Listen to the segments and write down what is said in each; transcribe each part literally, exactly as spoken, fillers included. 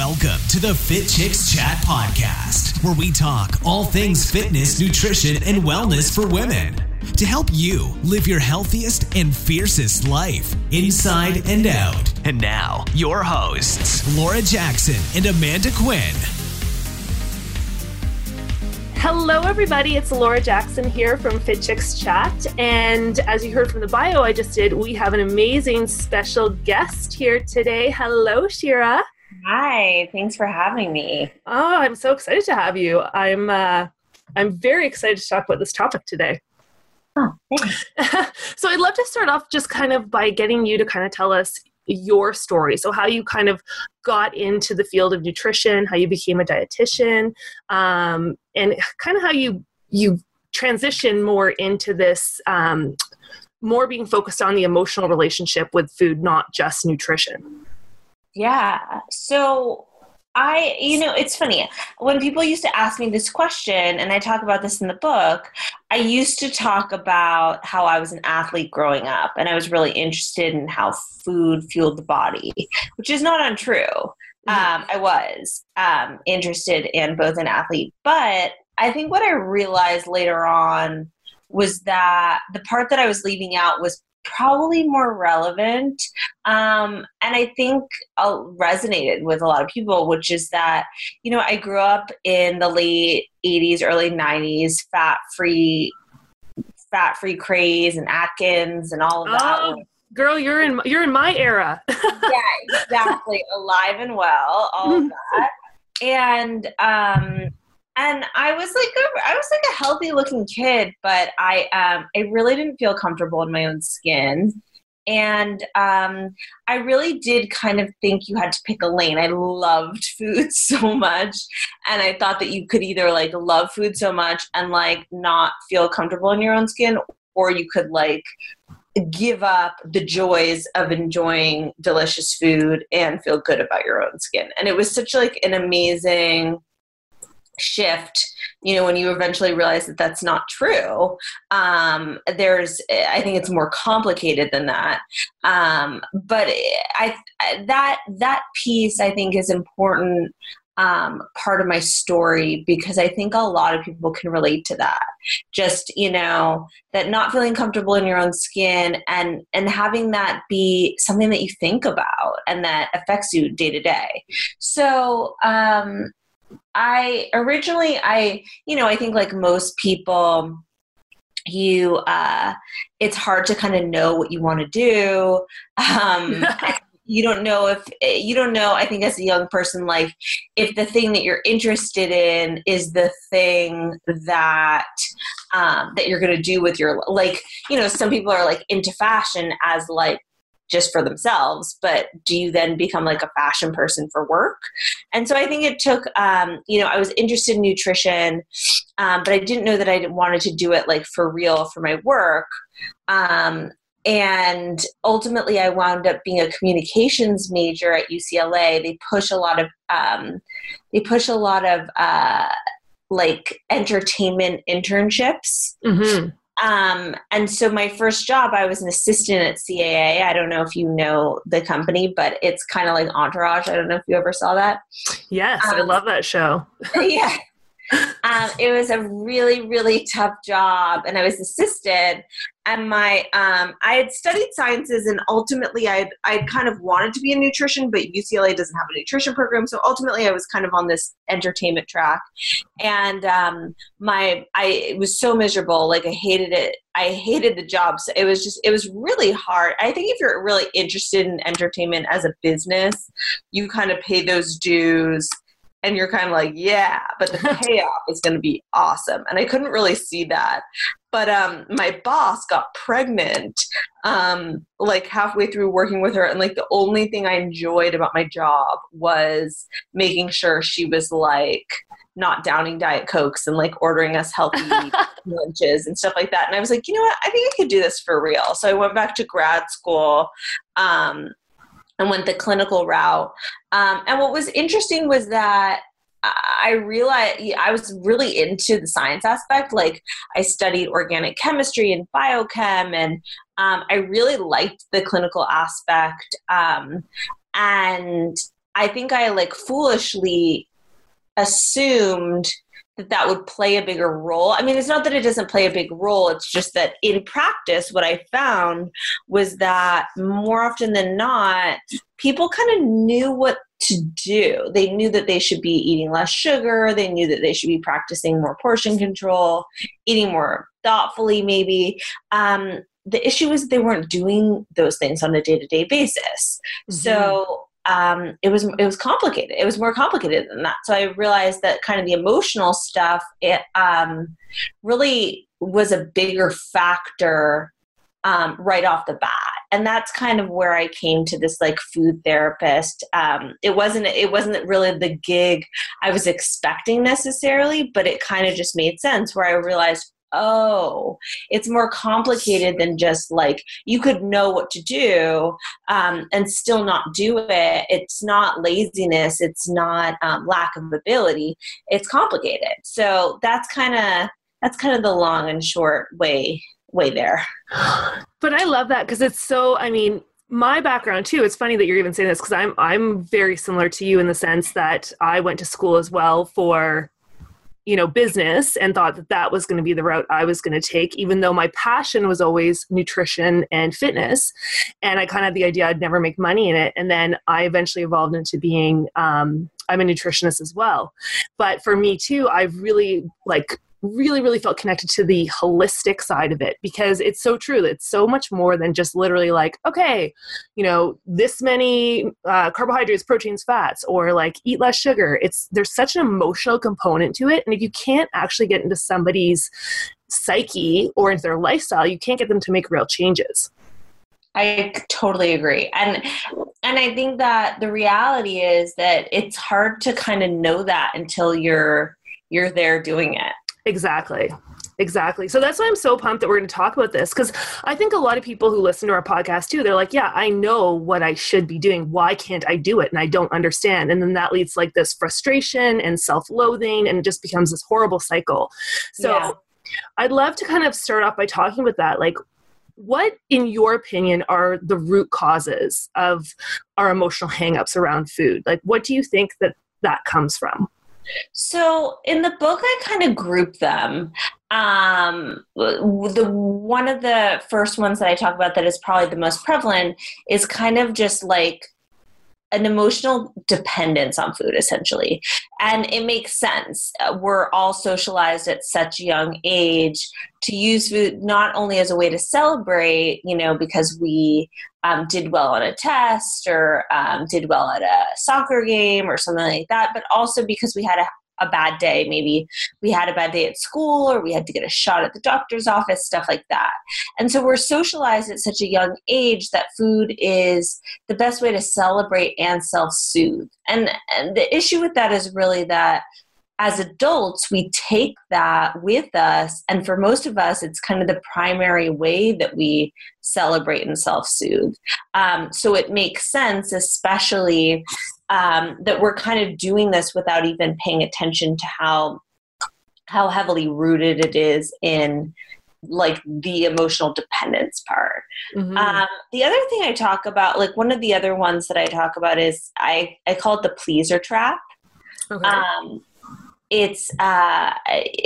Welcome to the Fit Chicks Chat Podcast, where we talk all things fitness, nutrition, and wellness for women to help you live your healthiest and fiercest life, inside and out. And now, your hosts, Laura Jackson and Amanda Quinn. Hello, everybody. It's Laura Jackson here from Fit Chicks Chat. And as you heard from the bio I just did, we have an amazing special guest here today. Hello, Shira. Hi. Thanks for having me. Oh, I'm so excited to have you. I'm uh, I'm very excited to talk about this topic today. Oh, thanks. So I'd love to start off just kind of by getting you to kind of tell us your story. So how you kind of got into the field of nutrition, how you became a dietitian, um, and kind of how you you transition more into this, um, more being focused on the emotional relationship with food, not just nutrition. Yeah. So I, you know, it's funny. When people used to ask me this question, and I talk about this in the book, I used to talk about how I was an athlete growing up, and I was really interested in how food fueled the body, which is not untrue. Mm-hmm. Um, I was um, interested in both an athlete, but I think what I realized later on was that the part that I was leaving out was probably more relevant. Um, and I think uh, resonated with a lot of people, which is that, you know, I grew up in the late eighties, early nineties, fat-free, fat-free craze and Atkins and all of that. Oh, girl, you're in, you're in my era. Yeah, exactly. Alive and well, all of that. And, um, And I was like, a, I was like a healthy looking kid, but I, um, I really didn't feel comfortable in my own skin. And, um, I really did kind of think you had to pick a lane. I loved food so much. And I thought that you could either like love food so much and like not feel comfortable in your own skin, or you could like give up the joys of enjoying delicious food and feel good about your own skin. And it was such like an amazing shift, you know, when you eventually realize that that's not true. Um, there's, I think it's more complicated than that. Um, but I, that, that piece I think is important, um, part of my story, because I think a lot of people can relate to that. Just, you know, that not feeling comfortable in your own skin and, and having that be something that you think about and that affects you day to day. So, um, I originally, I, you know, I think like most people, you, uh, it's hard to kind of know what you want to do. Um, you don't know if, you don't know, I think as a young person, like if the thing that you're interested in is the thing that, um, that you're going to do with your, like, you know, some people are like into fashion as like, just for themselves, but do you then become like a fashion person for work? And so I think it took, um, you know, I was interested in nutrition, um, but I didn't know that I wanted to do it like for real for my work. Um, and ultimately I wound up being a communications major at U C L A. They push a lot of, um, they push a lot of, uh, like entertainment internships. Mm-hmm. Um, and so my first job, I was an assistant at C A A. I don't know if you know the company, but it's kind of like Entourage. I don't know if you ever saw that. Yes, um, I love that show. Yeah. Um, it was a really, really tough job, and I was assistant. And my, um, I had studied sciences, and ultimately, I I kind of wanted to be in nutrition, but U C L A doesn't have a nutrition program, so ultimately, I was kind of on this entertainment track. And um, my, I it was so miserable. Like I hated it. I hated the job. So it was just, it was really hard. I think if you're really interested in entertainment as a business, you kind of pay those dues. And you're kind of like, yeah, but the payoff is going to be awesome. And I couldn't really see that. But um, my boss got pregnant um, like halfway through working with her. And like the only thing I enjoyed about my job was making sure she was like not downing Diet Cokes and like ordering us healthy lunches and stuff like that. And I was like, you know what? I think I could do this for real. So I went back to grad school. Um, and went the clinical route. Um, and what was interesting was that I realized I was really into the science aspect. Like I studied organic chemistry and biochem, and um, I really liked the clinical aspect. Um, and I think I like foolishly assumed that that would play a bigger role. I mean, it's not that it doesn't play a big role. It's just that in practice, what I found was that more often than not, people kind of knew what to do. They knew that they should be eating less sugar. They knew that they should be practicing more portion control, eating more thoughtfully maybe. Um, the issue is they weren't doing those things on a day-to-day basis. Mm-hmm. So Um, it was, it was complicated. It was more complicated than that. So I realized that kind of the emotional stuff, it, um, really was a bigger factor, um, right off the bat. And that's kind of where I came to this like food therapist. Um, it wasn't, it wasn't really the gig I was expecting necessarily, but it kind of just made sense where I realized, oh, it's more complicated than just like you could know what to do um, and still not do it. It's not laziness. It's not um, lack of ability. It's complicated. So that's kind of that's kind of the long and short way way there. But I love that because it's so. I mean, my background too. It's funny that you're even saying this because I'm I'm very similar to you in the sense that I went to school as well for, you know, business and thought that that was going to be the route I was going to take, even though my passion was always nutrition and fitness. And I kind of had the idea I'd never make money in it. And then I eventually evolved into being, um, I'm a nutritionist as well. But for me too, I've really like really, really felt connected to the holistic side of it because it's so true. It's so much more than just literally like, okay, you know, this many uh, carbohydrates, proteins, fats, or like eat less sugar. It's, there's such an emotional component to it. And if you can't actually get into somebody's psyche or into their lifestyle, you can't get them to make real changes. I totally agree. And and I think that the reality is that it's hard to kind of know that until you're you're there doing it. Exactly. Exactly. So that's why I'm so pumped that we're going to talk about this because I think a lot of people who listen to our podcast too, they're like, yeah, I know what I should be doing. Why can't I do it? And I don't understand. And then that leads to like this frustration and self-loathing and it just becomes this horrible cycle. So yeah. I'd love to kind of start off by talking about that. Like, what, in your opinion, are the root causes of our emotional hangups around food? Like, what do you think that that comes from? So in the book, I kind of group them. Um, the one of the first ones that I talk about that is probably the most prevalent is kind of just like an emotional dependence on food, essentially. And it makes sense. We're all socialized at such a young age to use food not only as a way to celebrate, you know, because we um, did well on a test or um, did well at a soccer game or something like that, but also because we had a a bad day. Maybe we had a bad day at school or we had to get a shot at the doctor's office, stuff like that. And so we're socialized at such a young age that food is the best way to celebrate and self-soothe. And, and the issue with that is really that as adults, we take that with us. And for most of us, it's kind of the primary way that we celebrate and self-soothe. Um, so it makes sense, especially um, that we're kind of doing this without even paying attention to how how heavily rooted it is in like the emotional dependence part. Mm-hmm. Um, the other thing I talk about, like one of the other ones that I talk about is I, I call it the pleaser trap. Okay. Um, It's, uh,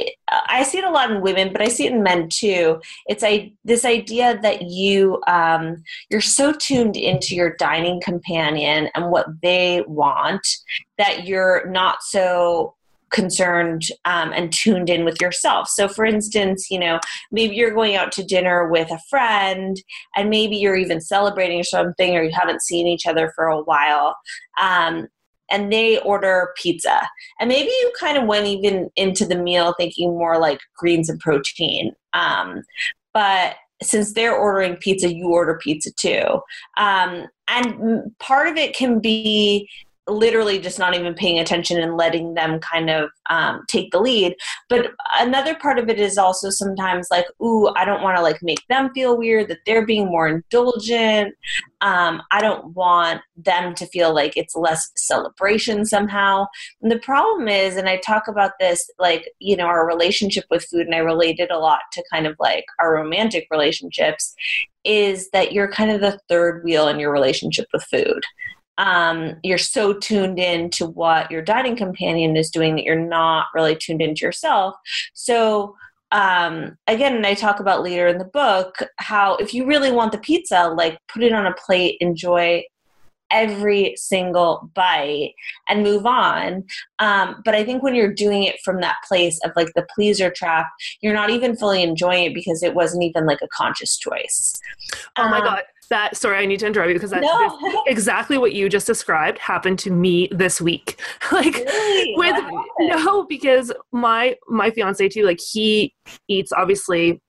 I see it a lot in women, but I see it in men too. It's a, this idea that you, um, you're so tuned into your dining companion and what they want that you're not so concerned um, and tuned in with yourself. So for instance, you know, maybe you're going out to dinner with a friend and maybe you're even celebrating something or you haven't seen each other for a while. Um, and they order pizza. And maybe you kind of went even into the meal thinking more like greens and protein. Um, but since they're ordering pizza, you order pizza too. Um, and part of it can be literally just not even paying attention and letting them kind of um, take the lead. But another part of it is also sometimes like, ooh, I don't want to like make them feel weird that they're being more indulgent. Um, I don't want them to feel like it's less celebration somehow. And the problem is, and I talk about this, like, you know, our relationship with food, and I relate it a lot to kind of like our romantic relationships, is that you're kind of the third wheel in your relationship with food. um, you're so tuned in to what your dining companion is doing that you're not really tuned into yourself. So um, again, and I talk about later in the book, how if you really want the pizza, like put it on a plate, enjoy every single bite and move on. Um, but I think when you're doing it from that place of like the pleaser trap, you're not even fully enjoying it because it wasn't even like a conscious choice. Oh my um, God. That, sorry, I need to interrupt you because that's No. exactly what you just described happened to me this week. Like Really? with, What happened? no, because my, my fiance too, like he eats obviously,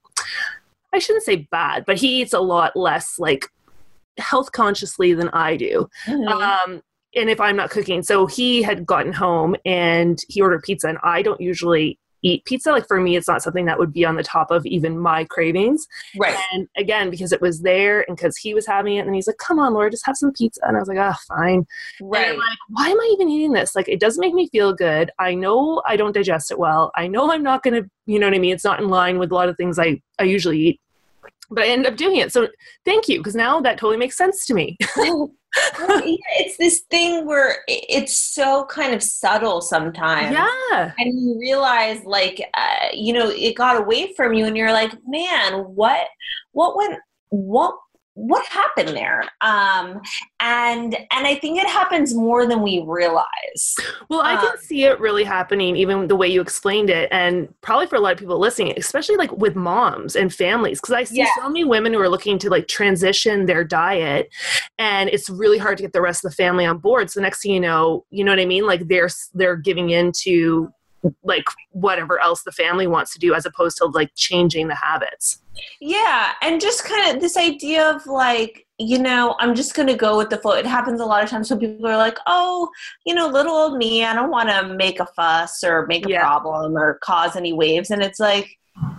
I shouldn't say bad, but he eats a lot less like health consciously than I do. Mhm. Um, and if I'm not cooking, so he had gotten home and he ordered pizza, and I don't usually eat pizza. Like for me, it's not something that would be on the top of even my cravings. Right. And again, because it was there and because he was having it, and he's like, come on, Laura, just have some pizza. And I was like, oh, fine. Right. And I'm like, why am I even eating this? Like, it doesn't make me feel good. I know I don't digest it well. I know I'm not going to, you know what I mean? It's not in line with a lot of things I, I usually eat. But I ended up doing it. So thank you, because now that totally makes sense to me. Well, yeah, it's this thing where it's so kind of subtle sometimes. Yeah. And you realize like, uh, you know, it got away from you and you're like, man, what, what went, what, what happened there? Um, and, and I think it happens more than we realize. Well, I can Um, see it really happening, even the way you explained it, and probably for a lot of people listening, especially like with moms and families, because I see Yeah. so many women who are looking to like transition their diet, and it's really hard to get the rest of the family on board. So next thing you know, you know what I mean? Like they're they're giving in to like whatever else the family wants to do, as opposed to like changing the habits. Yeah, and just kind of this idea of like, you know, I'm just going to go with the flow. It happens a lot of times when people are like, oh, you know, little old me, I don't want to make a fuss or make a Yeah. problem or cause any waves. And it's like,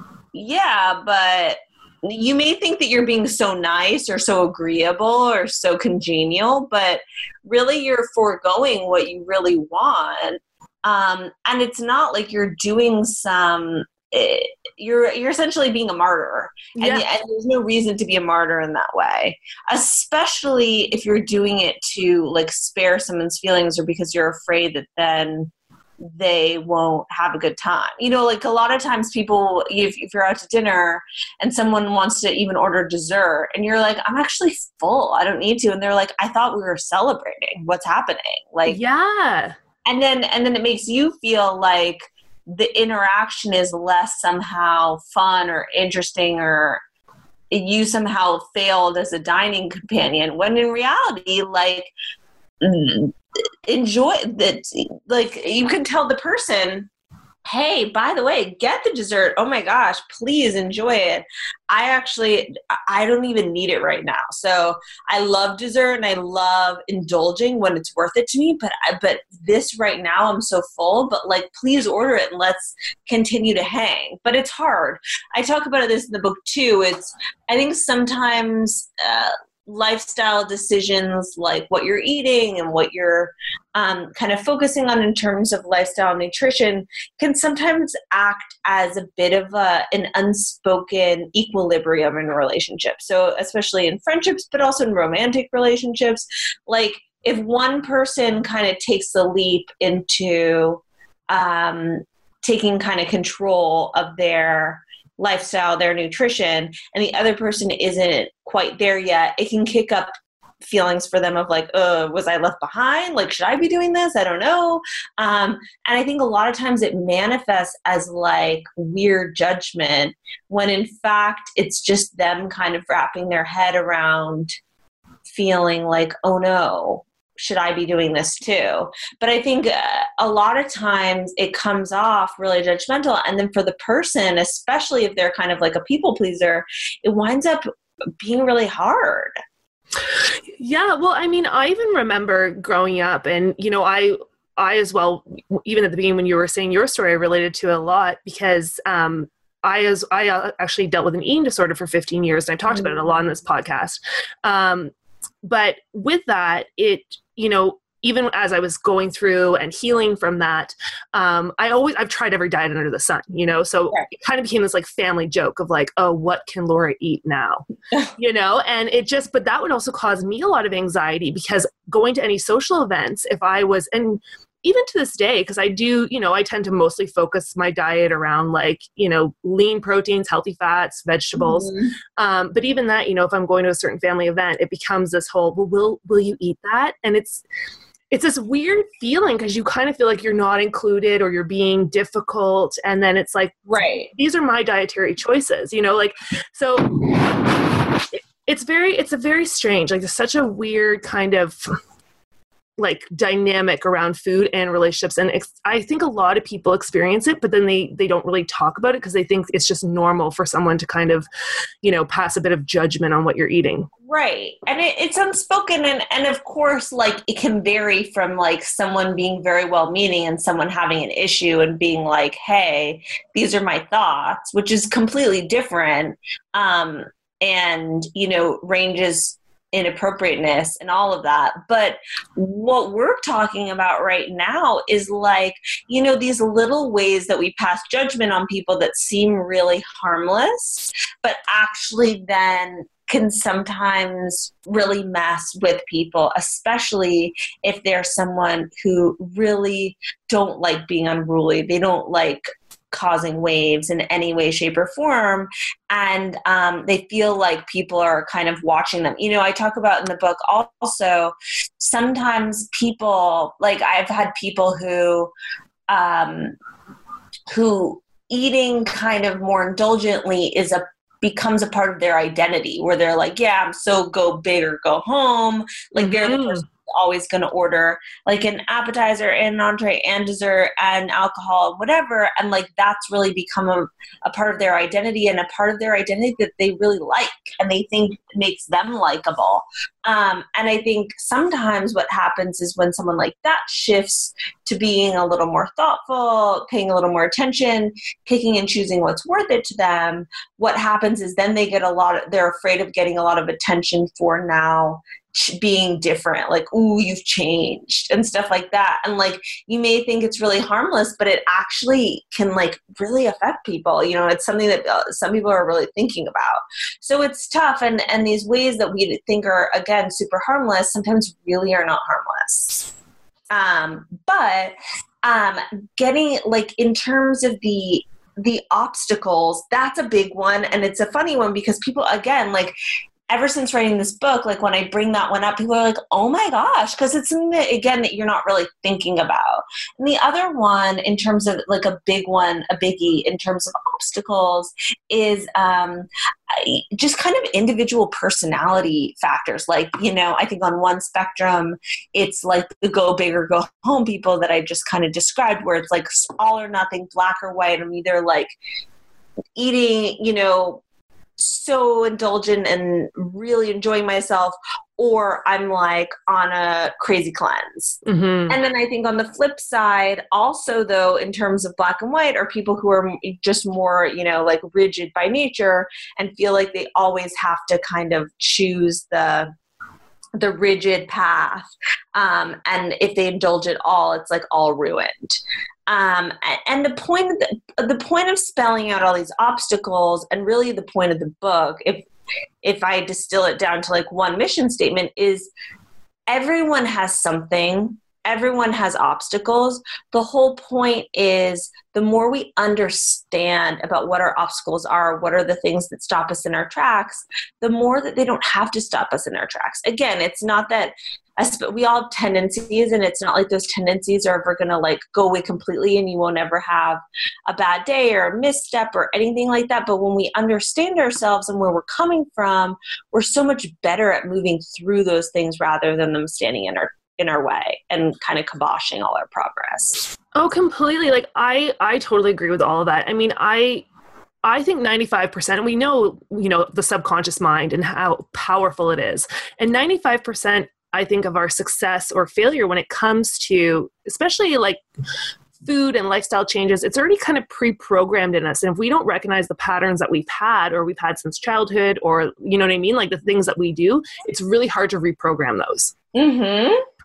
yeah, but you may think that you're being so nice or so agreeable or so congenial, but really you're foregoing what you really want. Um, and it's not like you're doing some... It, you're you're essentially being a martyr, and, Yeah. and there's no reason to be a martyr in that way, especially if you're doing it to like spare someone's feelings or because you're afraid that then they won't have a good time. You know, like a lot of times people, if, if you're out to dinner and someone wants to even order dessert and you're like, I'm actually full, I don't need to, and they're like, I thought we were celebrating, what's happening? Like, Yeah. and then and then it makes you feel like the interaction is less somehow fun or interesting, or you somehow failed as a dining companion, when in reality, like, enjoy that. Like, you can tell the person, hey, by the way, get the dessert. Oh my gosh, please enjoy it. I actually, I don't even need it right now. So I love dessert and I love indulging when it's worth it to me. But, but this right now, I'm so full, but like, please order it and let's continue to hang. But it's hard. I talk about this in the book too. It's, I think sometimes, uh, lifestyle decisions, like what you're eating and what you're um, kind of focusing on in terms of lifestyle and nutrition, can sometimes act as a bit of a, an unspoken equilibrium in a relationship. So especially in friendships, but also in romantic relationships, like if one person kind of takes the leap into um, taking kind of control of their lifestyle, their nutrition, and the other person isn't quite there yet, it can kick up feelings for them of like, uh, was I left behind? Like, should I be doing this? I don't know. Um, and I think a lot of times it manifests as like weird judgment, when in fact it's just them kind of wrapping their head around feeling like, oh no, should I be doing this too? But I think uh, a lot of times it comes off really judgmental. And then for the person, especially if they're kind of like a people pleaser, it winds up being really hard. Yeah. Well, I mean, I even remember growing up, and, you know, I, I as well, even at the beginning when you were saying your story, I related to it a lot because, um, I as I uh, actually dealt with an eating disorder for fifteen years, and I've talked about it a lot on this podcast. Um, but with that, it, you know, even as I was going through and healing from that, um, I always, I've tried every diet under the sun, you know, so right. It kind of became this like family joke of like, oh, what can Laura eat now? You know, and it just, but that would also cause me a lot of anxiety because going to any social events, if I was, and even to this day, because I do, you know, I tend to mostly focus my diet around like, you know, lean proteins, healthy fats, vegetables. Mm-hmm. Um, but even that, you know, if I'm going to a certain family event, it becomes this whole, well, will, will you eat that? And it's, it's this weird feeling because you kind of feel like you're not included or you're being difficult. And then it's like, right, these are my dietary choices, you know, like, so it, it's very, it's a very strange, like there's such a weird kind of like dynamic around food and relationships. And ex- I think a lot of people experience it, but then they, they don't really talk about it because they think it's just normal for someone to kind of, you know, pass a bit of judgment on what you're eating. Right. And it, it's unspoken. And, and of course, like it can vary from like someone being very well-meaning and someone having an issue and being like, hey, these are my thoughts, which is completely different. Um, and, you know, ranges inappropriateness and all of that. But what we're talking about right now is like, you know, these little ways that we pass judgment on people that seem really harmless, but actually then can sometimes really mess with people, especially if they're someone who really don't like being unruly. They don't like causing waves in any way, shape, or form. And um, they feel like people are kind of watching them. You know, I talk about in the book also, sometimes people, like I've had people who, um, who eating kind of more indulgently is a becomes a part of their identity where they're like, yeah, I'm so go big or go home. Like mm-hmm. they're the person always going to order like an appetizer and an entree and dessert and alcohol and whatever. And like, that's really become a, a part of their identity and a part of their identity that they really like and they think makes them likable. Um, and I think sometimes what happens is when someone like that shifts to being a little more thoughtful, paying a little more attention, picking and choosing what's worth it to them, what happens is then they get a lot of, they're afraid of getting a lot of attention for now being different, like, ooh, you've changed and stuff like that. And like, you may think it's really harmless, but it actually can like really affect people. You know, it's something that uh, some people are really thinking about. So it's tough. And, and these ways that we think are, again, super harmless, sometimes really are not harmless. Um, but um, getting like in terms of the, the obstacles, that's a big one. And it's a funny one because people, again, like, ever since writing this book, like when I bring that one up, people are like, oh my gosh, because it's something that, again, that you're not really thinking about. And the other one, in terms of like a big one, a biggie in terms of obstacles, is um, just kind of individual personality factors. Like, you know, I think on one spectrum, it's like the go big or go home people that I just kind of described, where it's like all or nothing, black or white. I'm either like eating, you know, so indulgent and really enjoying myself, or I'm like on a crazy cleanse. Mm-hmm. And then I think on the flip side also, though, in terms of black and white, are people who are just more, you know, like rigid by nature and feel like they always have to kind of choose the the rigid path. Um, and if they indulge at all, it's like all ruined. Um, and the point of the, the point of spelling out all these obstacles, and really the point of the book, if if I distill it down to like one mission statement, is everyone has something. Everyone has obstacles. The whole point is the more we understand about what our obstacles are, what are the things that stop us in our tracks, the more that they don't have to stop us in our tracks. Again, it's not that we all have tendencies, and it's not like those tendencies are ever going to like go away completely and you won't ever have a bad day or a misstep or anything like that. But when we understand ourselves and where we're coming from, we're so much better at moving through those things rather than them standing in our in our way and kind of kiboshing all our progress. Oh, completely. Like I, I totally agree with all of that. I mean, I, I think ninety-five percent, we know, you know, the subconscious mind and how powerful it is. And ninety-five percent, I think, of our success or failure when it comes to, especially like food and lifestyle changes, it's already kind of pre-programmed in us. And if we don't recognize the patterns that we've had or we've had since childhood, or, you know what I mean? Like the things that we do, it's really hard to reprogram those. Mm-hmm.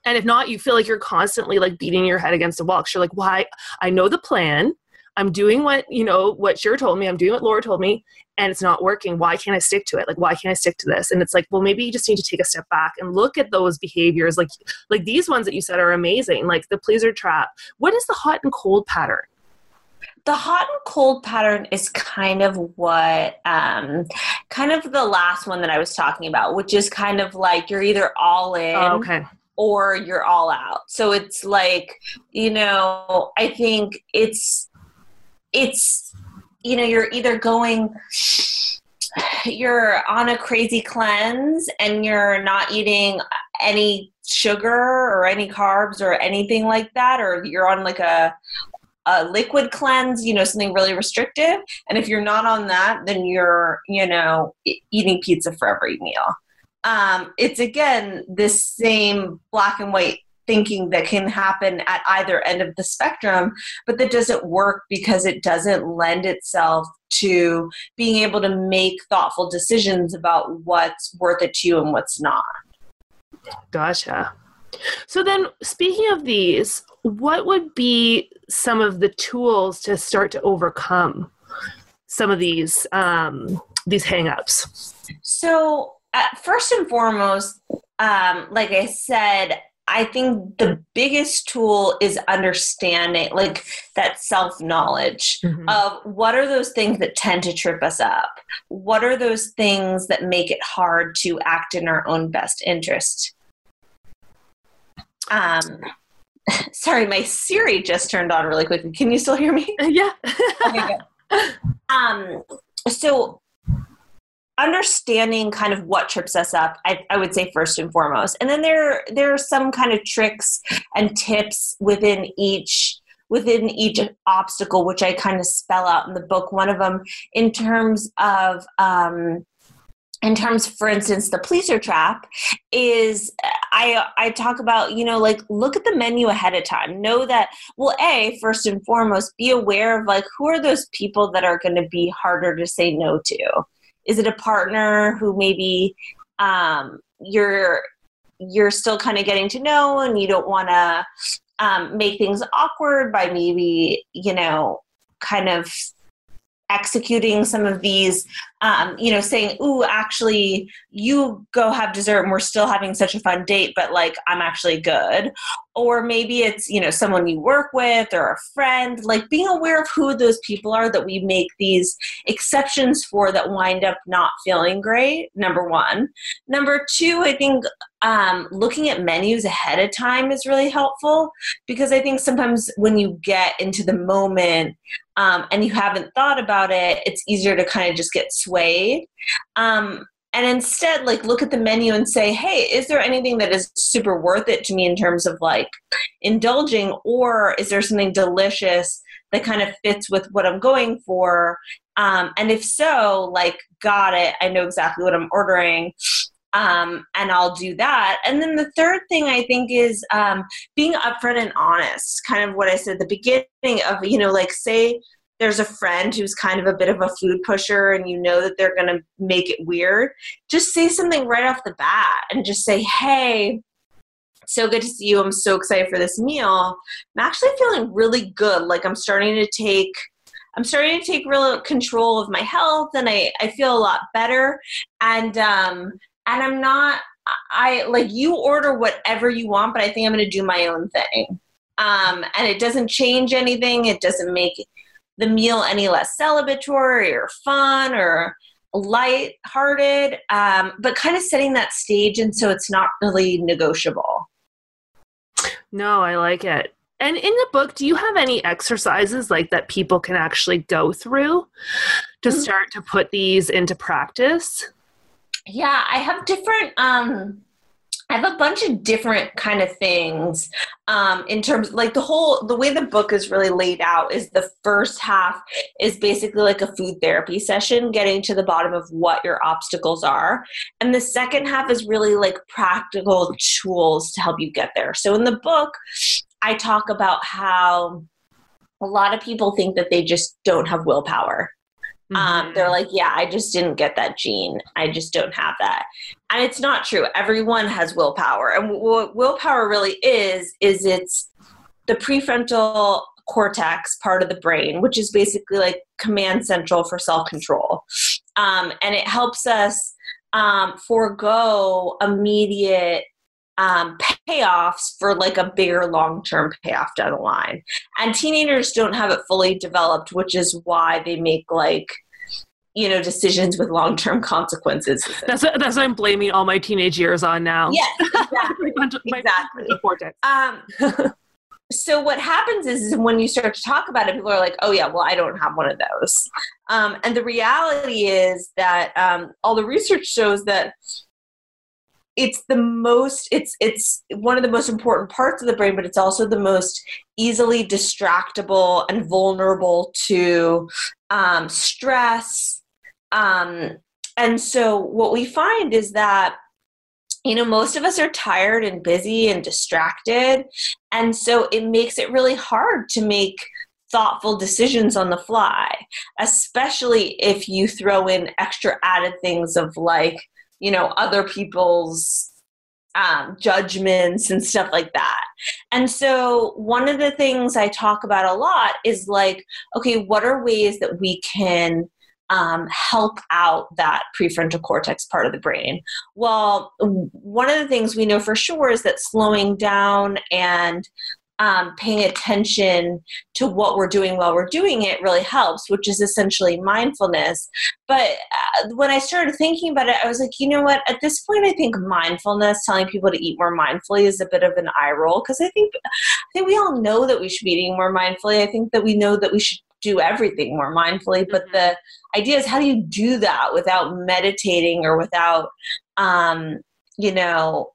And if not, you feel like you're constantly like beating your head against a wall. Cause you're like, why? I know the plan. I'm doing what, you know, what Shira told me. I'm doing what Laura told me, and it's not working. Why can't I stick to it? Like, why can't I stick to this? And it's like, well, maybe you just need to take a step back and look at those behaviors. Like, like these ones that you said are amazing. Like the pleaser trap. What is the hot and cold pattern? The hot and cold pattern is kind of what, um, kind of the last one that I was talking about, which is kind of like you're either all in oh, okay. or you're all out. So it's like, you know, I think it's, it's, you know, you're either going, you're on a crazy cleanse and you're not eating any sugar or any carbs or anything like that, or you're on like a, a liquid cleanse, you know, something really restrictive. And if you're not on that, then you're, you know, e- eating pizza for every meal. Um, it's again, this same black and white thinking that can happen at either end of the spectrum, but that doesn't work because it doesn't lend itself to being able to make thoughtful decisions about what's worth it to you and what's not. Gotcha. So then, speaking of these, what would be some of the tools to start to overcome some of these um, these hang-ups? So uh, first and foremost, um, like I said, I think the biggest tool is understanding, like that self-knowledge mm-hmm. of what are those things that tend to trip us up? What are those things that make it hard to act in our own best interest? Um, sorry, my Siri just turned on really quickly. Can you still hear me? Yeah. Okay, good. Um, so understanding kind of what trips us up, I, I would say first and foremost. And then there, there are some kind of tricks and tips within each within each obstacle, which I kind of spell out in the book. One of them in terms of um, in terms, for instance, the pleaser trap is I, I talk about, you know, like look at the menu ahead of time. Know that, well, A, first and foremost, be aware of like, who are those people that are going to be harder to say no to? Is it a partner who maybe um, you're, you're still kind of getting to know and you don't want to um, make things awkward by maybe, you know, kind of executing some of these, um, you know, saying, ooh, actually, you go have dessert and we're still having such a fun date, but like, I'm actually good. Or maybe it's, you know, someone you work with or a friend, like being aware of who those people are that we make these exceptions for that wind up not feeling great, number one. Number two, I think um, looking at menus ahead of time is really helpful because I think sometimes when you get into the moment um, and you haven't thought about it, it's easier to kind of just get swayed. Um, And instead, like, look at the menu and say, hey, is there anything that is super worth it to me in terms of, like, indulging? Or is there something delicious that kind of fits with what I'm going for? Um, and if so, like, got it. I know exactly what I'm ordering. Um, and I'll do that. And then the third thing I think is um, being upfront and honest, kind of what I said at the beginning of, you know, like, say, there's a friend who's kind of a bit of a food pusher and you know that they're going to make it weird, just say something right off the bat and just say, hey, so good to see you. I'm so excited for this meal. I'm actually feeling really good. Like I'm starting to take, I'm starting to take real control of my health and I, I feel a lot better. And, um, and I'm not, I like you order whatever you want, but I think I'm going to do my own thing. Um, and it doesn't change anything. It doesn't make the meal any less celebratory or fun or light-hearted, um, but kind of setting that stage and so it's not really negotiable. No, I like it. And in the book, do you have any exercises like that people can actually go through to start to put these into practice? Yeah, I have different... Um, I have a bunch of different kind of things um, in terms like the whole, the way the book is really laid out is the first half is basically like a food therapy session, getting to the bottom of what your obstacles are. And the second half is really like practical tools to help you get there. So in the book, I talk about how a lot of people think that they just don't have willpower. Mm-hmm. Um, they're like, yeah, I just didn't get that gene. I just don't have that. And it's not true. Everyone has willpower. And what willpower really is, is it's the prefrontal cortex part of the brain, which is basically like command central for self-control. Um, and it helps us um, forego immediate um, payoffs for like a bigger long-term payoff down the line. And teenagers don't have it fully developed, which is why they make like, you know, decisions with long-term consequences. That's what, that's what I'm blaming all my teenage years on now. Yes, exactly. my exactly. cortex. Um, so what happens is, is when you start to talk about it, people are like, oh yeah, well, I don't have one of those. Um, and the reality is that um, all the research shows that it's the most, it's, it's one of the most important parts of the brain, but it's also the most easily distractible and vulnerable to um, stress. Um, and so what we find is that, you know, most of us are tired and busy and distracted. And so it makes it really hard to make thoughtful decisions on the fly, especially if you throw in extra added things of like, you know, other people's um, judgments and stuff like that. And so one of the things I talk about a lot is like, okay, what are ways that we can um, help out that prefrontal cortex part of the brain? Well, one of the things we know for sure is that slowing down and Um, paying attention to what we're doing while we're doing it really helps, which is essentially mindfulness. But uh, when I started thinking about it, I was like, you know what? At this point, I think mindfulness, telling people to eat more mindfully, is a bit of an eye roll, because I think I think we all know that we should be eating more mindfully. I think that we know that we should do everything more mindfully. But the idea is, how do you do that without meditating or without, um, you know,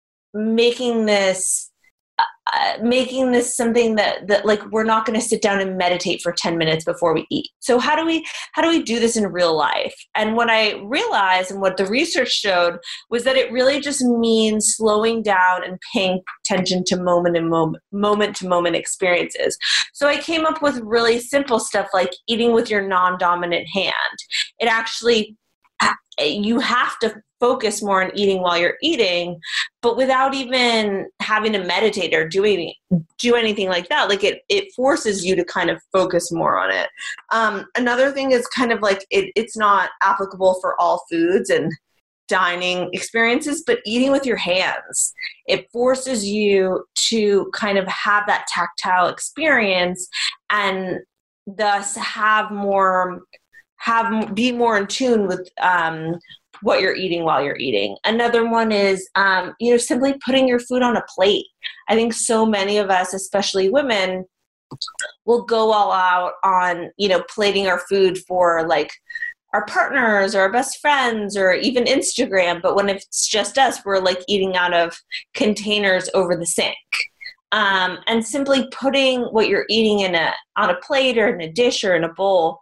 making this Uh, making this something that, that like we're not going to sit down and meditate for ten minutes before we eat. So how do we how do we do this in real life? And what I realized and what the research showed was that it really just means slowing down and paying attention to moment and moment moment to moment experiences. So I came up with really simple stuff like eating with your non-dominant hand. It actually, you have to focus more on eating while you're eating, but without even having to meditate or doing do anything like that. Like it, it forces you to kind of focus more on it. Um, another thing is kind of like it, it's not applicable for all foods and dining experiences, but eating with your hands. It forces you to kind of have that tactile experience and thus have more, have be more in tune with um, what you're eating while you're eating. Another one is, um, you know, simply putting your food on a plate. I think so many of us, especially women, will go all out on, you know, plating our food for like our partners or our best friends or even Instagram. But when it's just us, we're like eating out of containers over the sink. Um, and simply putting what you're eating in a on a plate or in a dish or in a bowl,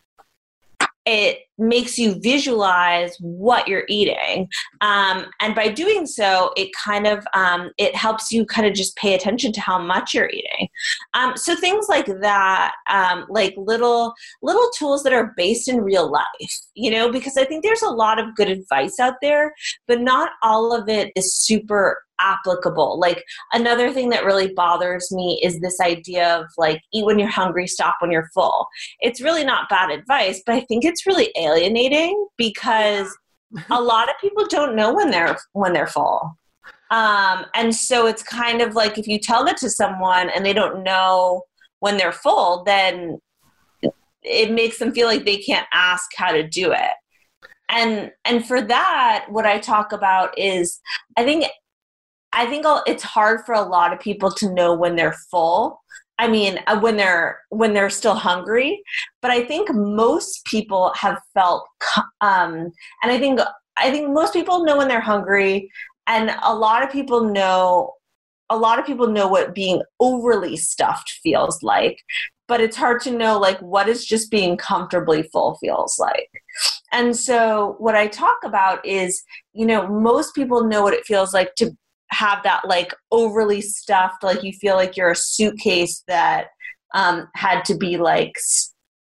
it makes you visualize what you're eating. Um, and by doing so, it kind of, um, it helps you kind of just pay attention to how much you're eating. Um, so things like that, um, like little, little tools that are based in real life, you know, because I think there's a lot of good advice out there, but not all of it is super applicable. Like another thing that really bothers me is this idea of like, eat when you're hungry, stop when you're full. It's really not bad advice, but I think it's really alienating because a lot of people don't know when they're, when they're full. Um, and so it's kind of like, if you tell that to someone and they don't know when they're full, then it makes them feel like they can't ask how to do it. And, and for that, what I talk about is, I think I think it's hard for a lot of people to know when they're full. I mean, when they're when they're still hungry. But I think most people have felt, um, and I think I think most people know when they're hungry, and a lot of people know a lot of people know what being overly stuffed feels like. But it's hard to know like what is just being comfortably full feels like. And so what I talk about is, you know, most people know what it feels like to have that like overly stuffed, like you feel like you're a suitcase that um, had to be like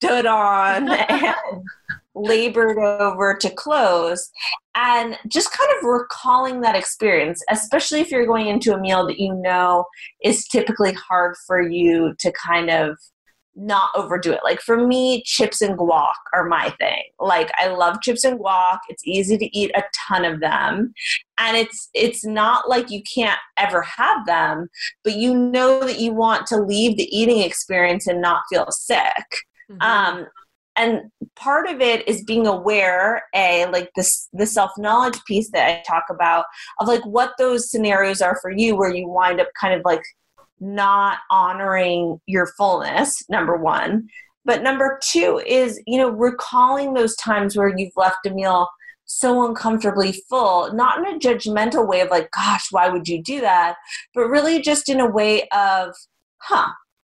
stood on and labored over to close. And just kind of recalling that experience, especially if you're going into a meal that you know is typically hard for you to kind of not overdo it. Like for me, chips and guac are my thing. Like I love chips and guac. It's easy to eat a ton of them. And it's it's not like you can't ever have them, but you know that you want to leave the eating experience and not feel sick. Mm-hmm. Um, and part of it is being aware, a like this the self-knowledge piece that I talk about of like what those scenarios are for you where you wind up kind of like not honoring your fullness, number one. But number two is, you know, recalling those times where you've left a meal so uncomfortably full, not in a judgmental way of like, gosh, why would you do that? But really just in a way of, huh,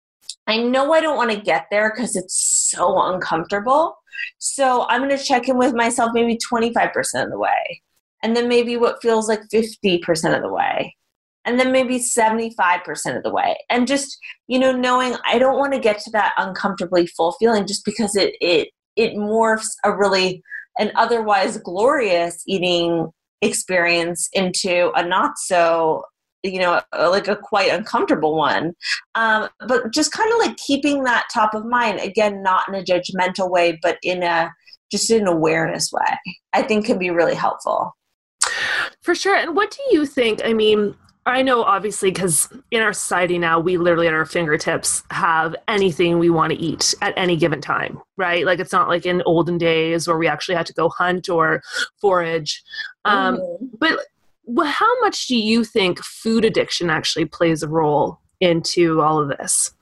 I know I don't want to get there because it's so uncomfortable. So I'm going to check in with myself maybe twenty-five percent of the way. And then maybe what feels like fifty percent of the way. And then maybe seventy-five percent of the way. And just, you know, knowing I don't want to get to that uncomfortably full feeling just because it it it morphs a really, an otherwise glorious eating experience into a not so, you know, like a quite uncomfortable one. Um, but just kind of like keeping that top of mind, again, not in a judgmental way, but in a, just in an awareness way, I think can be really helpful. For sure. And what do you think, I mean, I know obviously because in our society now, we literally at our fingertips have anything we want to eat at any given time, right? Like it's not like in olden days where we actually had to go hunt or forage. Um, mm-hmm. But well, how much do you think food addiction actually plays a role into all of this?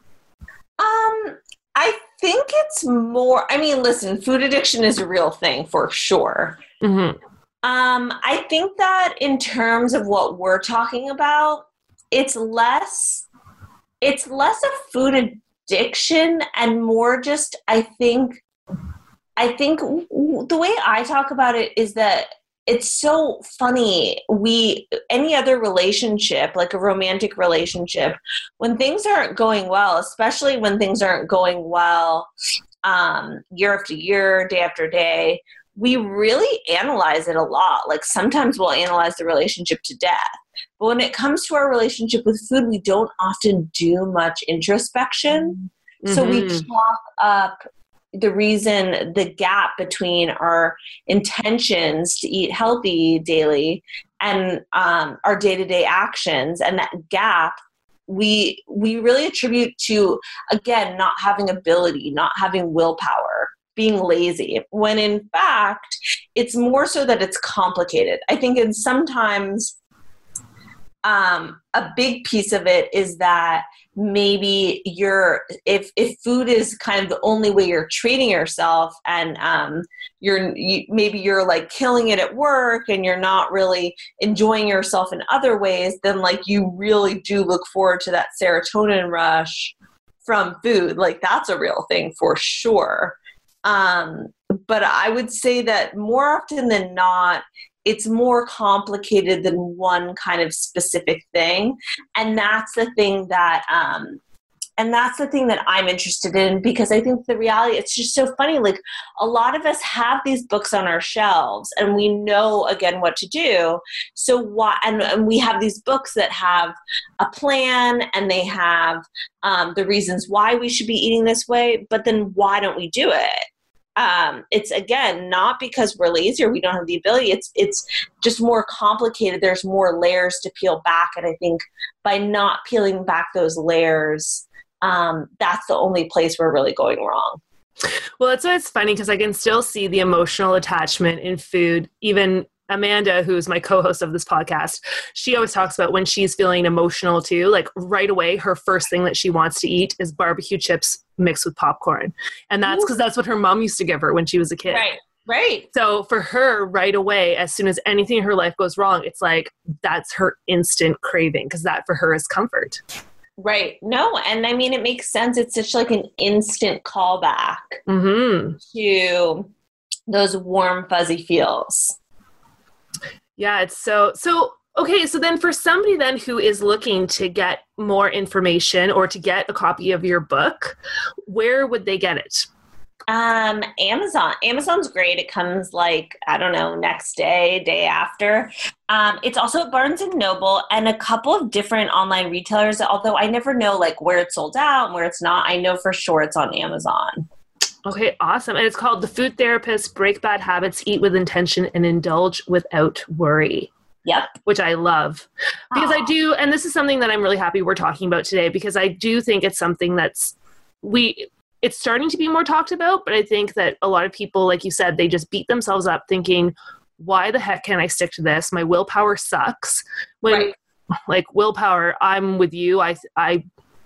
Um, I think it's more, I mean, listen, food addiction is a real thing for sure. Mm-hmm. Um, I think that in terms of what we're talking about, it's less, it's less a food addiction and more just, I think, I think the way I talk about it is that it's so funny. We, any other relationship, like a romantic relationship, when things aren't going well, especially when things aren't going well, um, year after year, day after day, we really analyze it a lot. Like sometimes we'll analyze the relationship to death. But when it comes to our relationship with food, we don't often do much introspection. Mm-hmm. So we chalk up the reason, the gap between our intentions to eat healthy daily and um, our day-to-day actions, and that gap we we really attribute to, again, not having ability, not having willpower, being lazy, when in fact, it's more so that it's complicated. I think and sometimes um, a big piece of it is that maybe you're, if, if food is kind of the only way you're treating yourself and um, you're, you, maybe you're like killing it at work and you're not really enjoying yourself in other ways, then like you really do look forward to that serotonin rush from food. Like that's a real thing for sure. Um, but I would say that more often than not, it's more complicated than one kind of specific thing. And that's the thing that, um, and that's the thing that I'm interested in, because I think the reality, it's just so funny. Like a lot of us have these books on our shelves and we know, again, what to do. So why, and, and we have these books that have a plan and they have um, the reasons why we should be eating this way, but then why don't we do it? Um, it's again, not because we're lazy or we don't have the ability. It's, it's just more complicated. There's more layers to peel back. And I think by not peeling back those layers, um, that's the only place we're really going wrong. Well, that's why it's funny, because I can still see the emotional attachment in food. Even Amanda, who's my co-host of this podcast, she always talks about when she's feeling emotional too, like right away, her first thing that she wants to eat is barbecue chips mixed with popcorn. And that's because that's what her mom used to give her when she was a kid. Right. Right. So for her, right away, as soon as anything in her life goes wrong, it's like, that's her instant craving, because that for her is comfort. Right. No. And I mean, it makes sense. It's such like an instant callback mm-hmm. to those warm, fuzzy feels. Yeah, it's so, so, okay. So then for somebody then who is looking to get more information or to get a copy of your book, where would they get it? Um, Amazon. Amazon's great. It comes like, I don't know, next day, day after. Um, it's also at Barnes and Noble and a couple of different online retailers, although I never know like where it's sold out and where it's not. I know for sure it's on Amazon. Okay, awesome. And it's called The Food Therapist, Break Bad Habits, Eat with Intention, and Indulge Without Worry. Yep. Which I love. Because Aww. I do, and this is something that I'm really happy we're talking about today, because I do think it's something that's, we, it's starting to be more talked about, but I think that a lot of people, like you said, they just beat themselves up thinking, why the heck can I stick to this? My willpower sucks. When, right. like, willpower, I'm with you. I, I,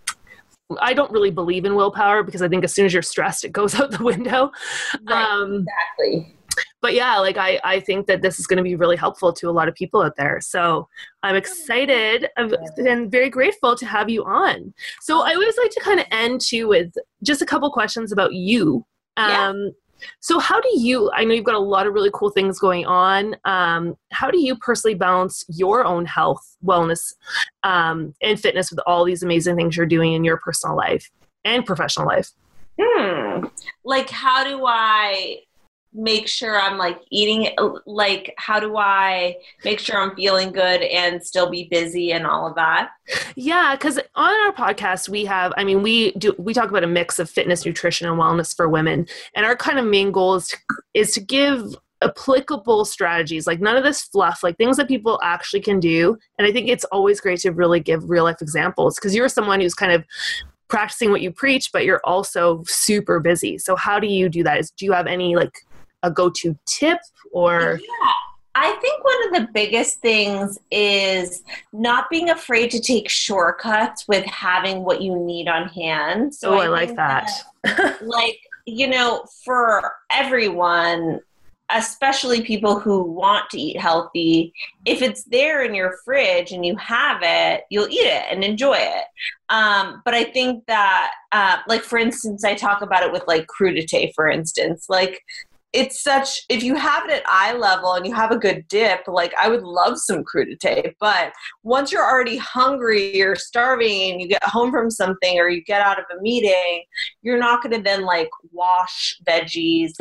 I don't really believe in willpower because I think as soon as you're stressed, it goes out the window. Right, um, exactly. But yeah, like I, I think that this is going to be really helpful to a lot of people out there. So I'm excited and very grateful to have you on. So I always like to kind of end too with just a couple questions about you. Um, yeah. So how do you, I know you've got a lot of really cool things going on. Um, how do you personally balance your own health, wellness, um, and fitness with all these amazing things you're doing in your personal life and professional life? Hmm. Like, how do I make sure I'm like eating, like, how do I make sure I'm feeling good and still be busy and all of that? Yeah. Cause on our podcast, we have, I mean, we do, we talk about a mix of fitness, nutrition, and wellness for women. And our kind of main goal is to, is to give applicable strategies, like none of this fluff, like things that people actually can do. And I think it's always great to really give real life examples, because you're someone who's kind of practicing what you preach, but you're also super busy. So how do you do that? Is, do you have any like a go-to tip or? Yeah, I think one of the biggest things is not being afraid to take shortcuts with having what you need on hand. So oh, I, I like that. that like, you know, for everyone, especially people who want to eat healthy, if it's there in your fridge and you have it, you'll eat it and enjoy it. Um, but I think that, uh, like, for instance, I talk about it with like crudité, for instance, like, it's such, if you have it at eye level and you have a good dip, like I would love some crudité, but once you're already hungry, you're starving and you get home from something or you get out of a meeting, you're not going to then like wash veggies,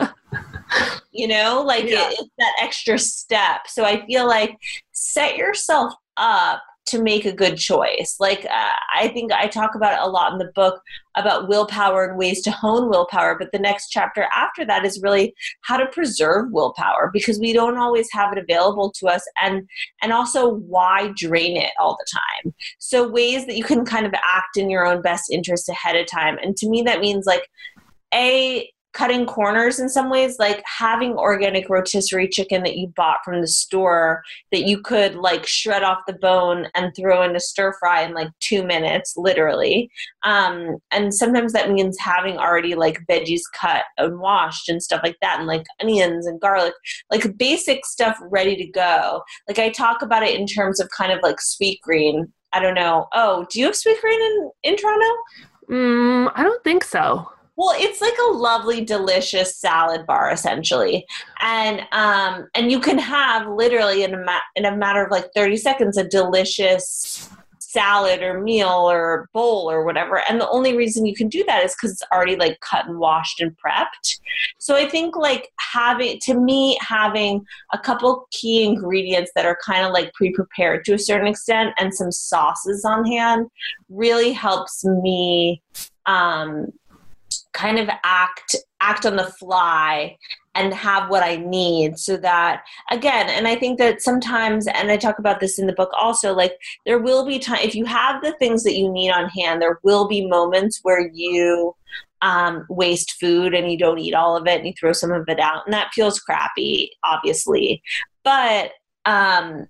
you know, like yeah. it, it's that extra step. So I feel like set yourself up to make a good choice. Like, uh, I think I talk about it a lot in the book about willpower and ways to hone willpower. But the next chapter after that is really how to preserve willpower, because we don't always have it available to us. And, and also why drain it all the time. So ways that you can kind of act in your own best interest ahead of time. And to me, that means like, A, cutting corners in some ways, like having organic rotisserie chicken that you bought from the store that you could like shred off the bone and throw in a stir fry in like two minutes, literally. Um, and sometimes that means having already like veggies cut and washed and stuff like that, and like onions and garlic, like basic stuff ready to go. Like I talk about it in terms of kind of like Sweetgreen. I don't know. Oh, do you have Sweetgreen in, in Toronto? Mm, I don't think so. Well, it's like a lovely, delicious salad bar, essentially, and um, and you can have literally in a ma- in a matter of like thirty seconds a delicious salad or meal or bowl or whatever. And the only reason you can do that is because it's already like cut and washed and prepped. So I think like having, to me, having a couple key ingredients that are kind of like pre-prepared to a certain extent and some sauces on hand really helps me. Um, kind of act act on the fly and have what I need, so that, again, and I think that sometimes, and I talk about this in the book also, like there will be time, if you have the things that you need on hand, there will be moments where you um, waste food and you don't eat all of it and you throw some of it out, and that feels crappy, obviously. But um,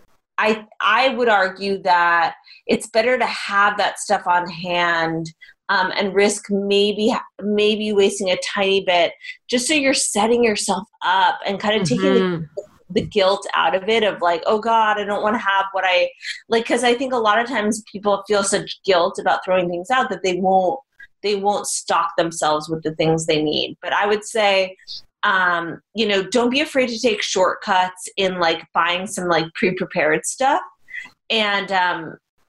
I I would argue that it's better to have that stuff on hand Um, and risk maybe maybe wasting a tiny bit, just so you're setting yourself up and kind of taking mm-hmm. the, the guilt out of it of like, oh God, I don't want to have what I like, because I think a lot of times people feel such guilt about throwing things out that they won't they won't stock themselves with the things they need. But I would say, um, you know, don't be afraid to take shortcuts in like buying some like pre-prepared stuff. And um,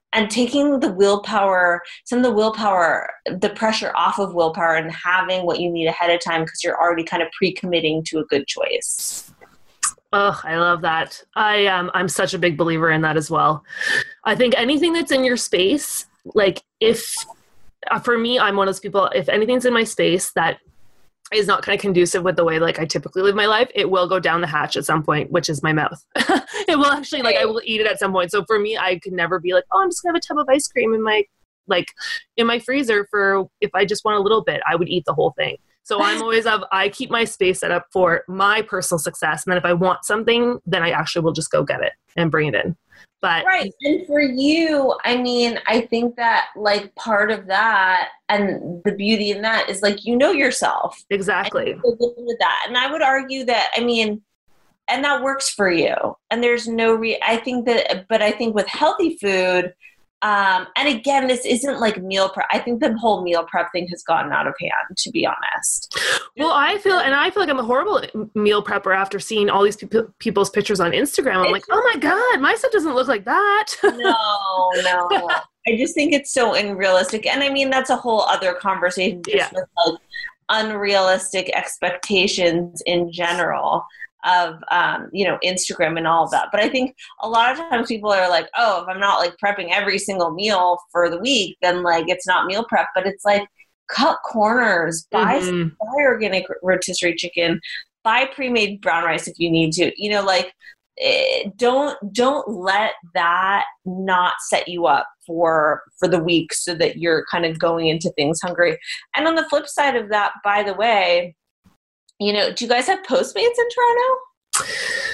and taking the willpower, some of the willpower, the pressure off of willpower and having what you need ahead of time because you're already kind of pre-committing to a good choice. Oh, I love that. I um, I'm such a big believer in that as well. I think anything that's in your space, like if, uh, for me, I'm one of those people, if anything's in my space that is not kind of conducive with the way like I typically live my life, it will go down the hatch at some point, which is my mouth. It will actually, like, I will eat it at some point. So for me, I could never be like, oh, I'm just gonna have a tub of ice cream in my, like, in my freezer for, if I just want a little bit, I would eat the whole thing. So I'm always of, I keep my space set up for my personal success. And then if I want something, then I actually will just go get it and bring it in. But right. And for you, I mean, I think that like part of that and the beauty in that is like, you know yourself. Exactly. And with that. And I would argue that, I mean, and that works for you. And there's no re, I think that, but I think with healthy food, Um, and again, this isn't like meal prep. I think the whole meal prep thing has gotten out of hand, to be honest. Well, I feel, and I feel like I'm a horrible meal prepper after seeing all these people, people's pictures on Instagram. I'm like, oh my God, my stuff doesn't look like that. No, no. I just think it's so unrealistic. And I mean, that's a whole other conversation just Yeah. with like unrealistic expectations in general of, um, you know, Instagram and all of that. But I think a lot of times people are like, oh, if I'm not like prepping every single meal for the week, then like it's not meal prep. But it's like cut corners, buy, Mhm. buy organic rotisserie chicken, buy pre-made brown rice if you need to, you know, like eh, don't, don't let that not set you up for, for the week so that you're kind of going into things hungry. And on the flip side of that, by the way, you know, do you guys have Postmates in Toronto?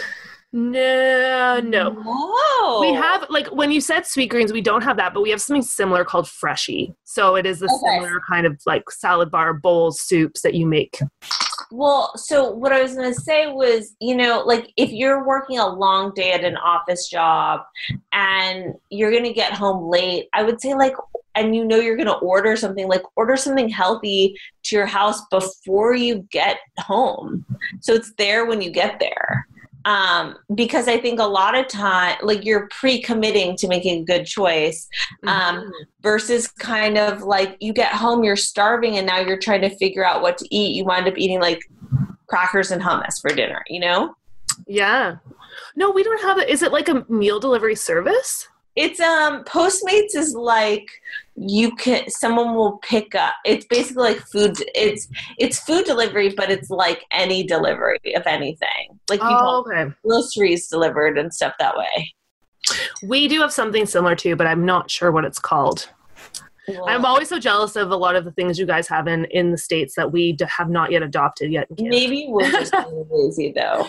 No, no. No. We have, like, when you said sweet greens, we don't have that, but we have something similar called Freshie. So it is a Okay. similar kind of like salad bar, bowls, soups that you make. Well, so what I was going to say was, you know, like if you're working a long day at an office job and you're going to get home late, I would say like, and you know you're going to order something, like order something healthy to your house before you get home. So it's there when you get there. Um, because I think a lot of time, like you're pre-committing to making a good choice um, Mhm. versus kind of like you get home, you're starving and now you're trying to figure out what to eat. You wind up eating like crackers and hummus for dinner, you know? Yeah. No, we don't have it. Is it like a meal delivery service? It's um Postmates is like you can someone will pick up. It's basically like food. It's it's food delivery, but it's like any delivery of anything. Like you Oh, want okay. groceries delivered and stuff that way. We do have something similar too, but I'm not sure what it's called. Well, I'm always so jealous of a lot of the things you guys have in, in the States that we d- have not yet adopted yet in Canada. maybe we're just being lazy though.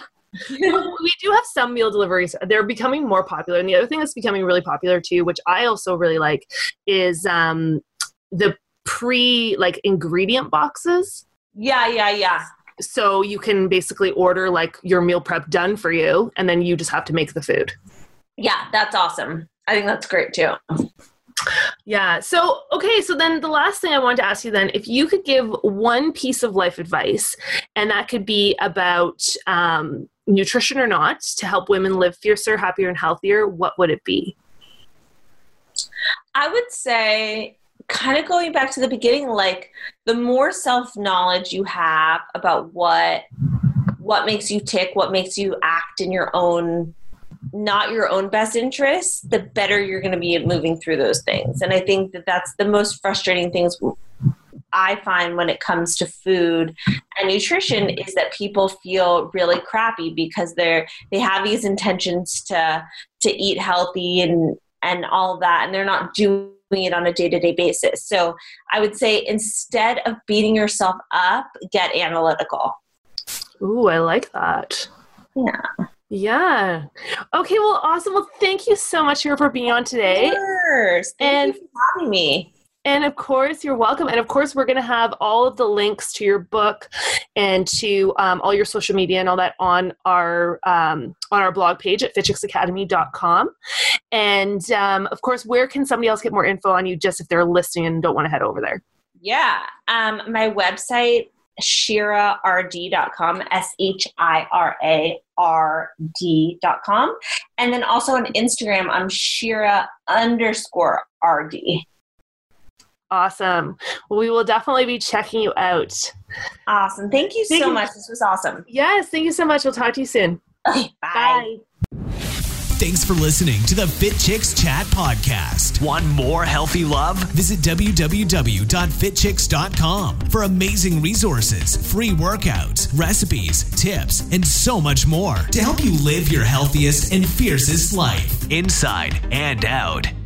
We do have some meal deliveries. They're becoming more popular. And the other thing that's becoming really popular too, which I also really like, is um, the pre like ingredient boxes. Yeah, yeah, yeah. So you can basically order like your meal prep done for you, and then you just have to make the food. Yeah, that's awesome. I think that's great too. Yeah. So, okay. So then the last thing I wanted to ask you then, if you could give one piece of life advice, and that could be about um, nutrition or not, to help women live fiercer, happier, and healthier, what would it be? I would say, kind of going back to the beginning, like the more self-knowledge you have about what what makes you tick, what makes you act in your own, not your own best interests, the better you're going to be at moving through those things. And I think that that's the most frustrating things I find when it comes to food and nutrition, is that people feel really crappy because they're they have these intentions to to eat healthy and and all of that, and they're not doing it on a day-to-day basis. So I would say, instead of beating yourself up, get analytical. Ooh, I like that. Yeah. Yeah. Okay. Well, awesome. Well, thank you so much here for being on today. Of course. Thank And- you for having me. And of course, you're welcome. And of course, we're going to have all of the links to your book and to um, all your social media and all that on our um, on our blog page at fit chicks academy dot com. And um, of course, where can somebody else get more info on you, just if they're listening and don't want to head over there? Yeah. Um, my website shira r d dot com, S H I R A R D dot com. And then also on Instagram, I'm Shira underscore R D. Awesome. Well, we will definitely be checking you out. Awesome. Thank you Thank so you. much. This was awesome. Yes, thank you so much. We'll talk to you soon. Okay, bye. Bye. Thanks for listening to the Fit Chicks Chat podcast. Want more healthy love? Visit w w w dot fit chicks dot com for amazing resources, free workouts, recipes, tips, and so much more to help you live your healthiest and fiercest life, inside and out.